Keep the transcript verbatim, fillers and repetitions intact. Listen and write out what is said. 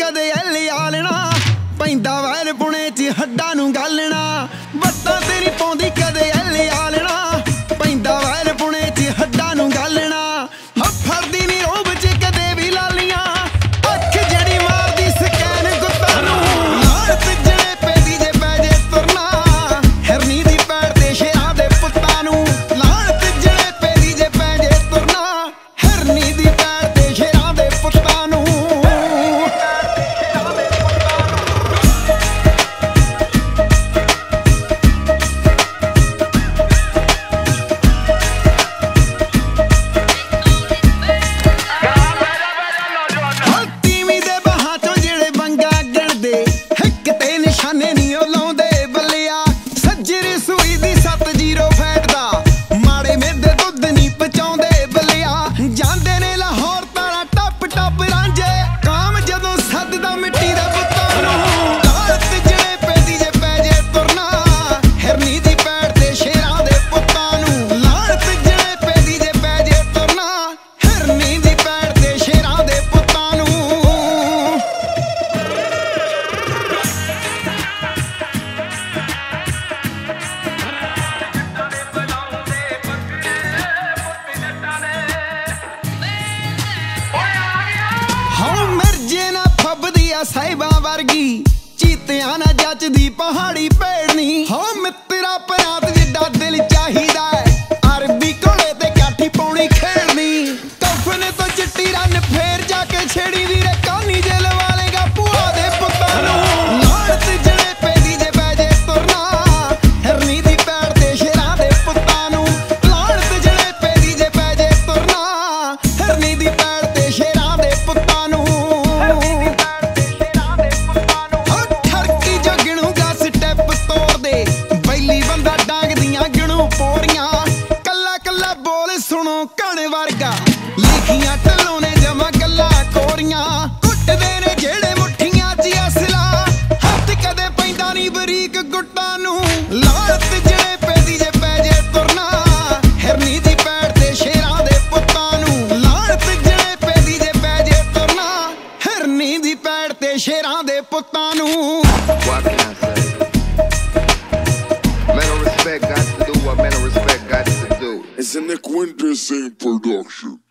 ਕਦੇ ਐਲਿਆ ਲੈਣਾ ਪੈਂਦਾ ਵੈਰ ਪੁਣੇ ਚ ਹੱਡਾਂ ਨੂੰ ਗਾਲਣਾ ਵੱਟਾਂ ਤੇ ਨਹੀਂ ਪਾਉਂਦੀ ਕਦੇ ਐਲਿਆ ਲੈਣਾ ਪੈਂਦਾ ਵੈਰ ਪੁਣੇ ਚ ਹੱਡਾਂ ਨੂੰ ਗਾਲਣਾ ਹੋ ਫੜਦੀ ਨਹੀਂ ਰੋਬ ਚ ਕਦੇ ਵੀ ਲਾਲੀਆਂ ਅੱਖ ਜਿਹੜੀ ਮਾਰਦੀ ਸਕੈਨ ਗੁੱਤਾਂ ਨੂੰ ਨਾਲ ਪਿੱਜਣੇ ਪੈਦੀ ਜੇ ਪੈ ਜੇ ਤੁਰਨਾ ਹਰਨੀ ਦੀ ਪੈੜ ਤੇ ਸ਼ੇਰਾਂ ਦੇ ਪੁੱਤਾਂ ਨੂੰ ਨਾਲ ਪਿੱਜਣੇ ਪੈਦੀ ਜੇ ਪੈ ਜੇ ਤੁਰਨਾ ਹਰਨੀ ਦੀ ਪੈੜ ਤੇ ਸ਼ੇਰਾਂ ਦੇ ਪੁੱਤਾਂ ਨੂੰ ਨਿਸ਼ਾਨੇ ਨੀ ਉਹ ਲਾਉਂਦੇ ਬੱਲਿਆ ਸੱਜਰੀ ਸੂਈ ਦੀ ਸੱਤ ਜ਼ੀਰੋ ਫੈਟਦਾ ਮਾੜੇ ਮੇਦੇ ਦੁੱਧ ਨੀ ਪਚਾਉਂਦੇ ਬੱਲਿਆ ਜਾਂਦੇ ਨੇ ਲਾਹੌਰ ਤਾਰਾ ਟੱਪ ਟੱਪ ਰਾਂਝੇ ਕਾਮ ਜਦੋਂ ਸੱਦਦਾ ਮਿੱਟੀ ਦੇ ਪੁੱਤਾਂ ਨੂੰ ਨਾਲ ਤਿਜਣੇ ਪੈਦੀ ਜੇ ਪੈ ਜੇ ਤੁਰਨਾ ਹਰਨੀ ਦੀ ਪੈੜ ਤੇ ਸ਼ੇਰਾਂ ਦੇ ਪੁੱਤਾਂ ਨੂੰ ਨਾਲ ਤਿਜਣੇ ਪੈਦੀ ਜੇ ਪੈ ਜੇ ਤੁਰਨਾ ਹਰਨੀ ਦੀ ਪੈੜ ਤੇ ਸ਼ੇਰਾਂ ਦੇ ਪੁੱਤਾਂ ਨੂੰ ਹਾਂ ਮਿਰਜੇ ਨਾ ਫੱਬਦੀ ਆ ਸਾਹਿਬਾਂ ਵਰਗੀ ਚੀਤਿਆਂ ਨਾ ਜੱਚਦੀ ਪਹਾੜੀ ਭੇੜਨੀ ਹਾਂ ਮਿੱਤਰਾ ਪਰਾਤ ਜਿੱਡਾ ਦਿਲ ਚਾਹੀਦਾ ਅਰਬੀ ਕੋਲੇ ਤੇ ਕਾਠੀ ਪਾਉਣੀ ਖੇਡਣੀ ਕਫਨ ਤੋਂ ਚਿੱਟੀ ਰੰਨ ਫੇਰ ਜਾ ਕੇ ਛੇੜੀ ਵੀਰੇ ਕਾਨੀ ਜੇ ਲਵਾ ਲੇਗਾ ਭੂਆ ਦੇ ਪੁੱਤਾਂ ਨੂੰ ਨਾਲ ਤਿਜਣੇ ਪੈਦੀ ਜੇ ਪੈ ਜੇ ਤੁਰਨਾ ਹਰਨੀ ਦੀ ਪੈੜ ਤੇ ਸ਼ੇਰਾਂ ਦੇ ਪੁੱਤਾਂ ਨੂੰ ਨਾਲ ਤਿਜਣੇ ਪੈਦੀ ਜੇ ਪੈ ਜੇ ਤੁਰਨਾ ਹਰਨੀ ਦੀ ਪੈੜ ਤੇ ਸ਼ੇਰਾਂ ਦੇ ਪੁੱਤਾਂ ਨੂੰ ਠਰਕੀ ਜੋ ਗਿਣੂਗਾ ਸਟੈਪ ਤੋੜਦੇ ਬੈਲੀ ਬੰਦਾ ਡਾਂਗਦੀਆਂ ਗਿਣੂ ਪੋਰੀਆਂ ਕੱਲਾ ਕੱਲਾ ਬੋਲ ਸੁਣੋ ਕਣ ਵਰਗਾ ਲਿਖੀਆਂ ਢੱਲੋਂ ਨੇ ਜਮਾ ਗੱਲਾਂ ਕੋਰੀਆਂ ਕੁੱਟਦੇ ਨੇ ਜਿਹੜੇ ਮੁੱਠੀਆਂ 'ਚ ਅਸਲਾ ਹੱਥ ਕਦੇ ਪੈਂਦਾ ਨਹੀਂ ਬਰੀਕ ਗੁੱਟਾਂ ਨੂੰ ਲਾਲ ਤਿਜਣੇ ਪੈਦੀ ਜੇ ਪੈ ਜੇ ਤੁਰਨਾ ਹਰਨੀ ਦੀ ਪੈੜ ਤੇ ਸ਼ੇਰਾਂ ਦੇ ਪੁੱਤਾਂ ਨੂੰ ਲਾਲ ਤਿਜਣੇ ਪੈਦੀ ਜੇ ਪੈ ਜੇ ਤੁਰਨਾ ਹਰਨੀ ਦੀ ਪੈੜ ਤੇ ਸ਼ੇਰਾਂ ਦੇ ਪੁੱਤਾਂ ਨੂੰ What can I say? Men of respect got to do what men of respect got to do. It's a Nick Winter same production.